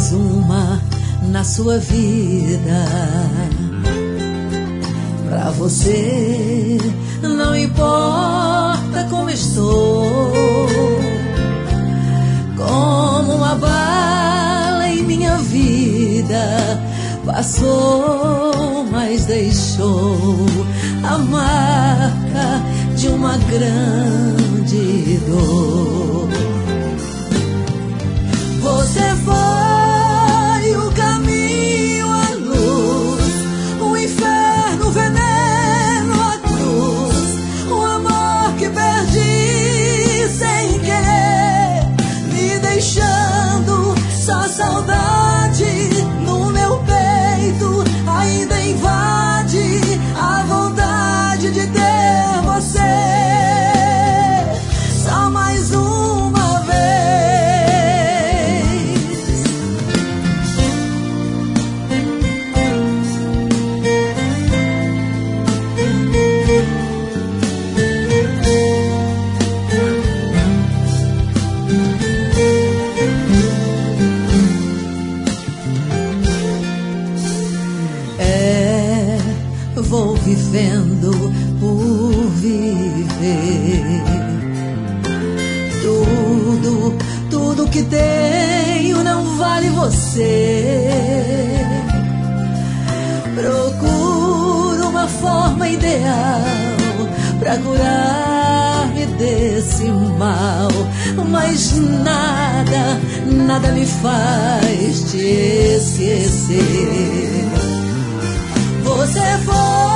mais uma na sua vida. Pra você não importa como estou, como uma bala em minha vida passou, mas deixou a marca de uma grande dor. Você foi o caminho, a luz, o inferno, o veneno, a cruz, o amor que perdi sem querer, me deixando só saudade no meu peito. Ainda invade a vontade de ter você só mais uma vez. Vou vivendo por viver. Tudo que tenho não vale você. Procuro uma forma ideal pra curar-me desse mal, mas nada me faz te esquecer. Você foi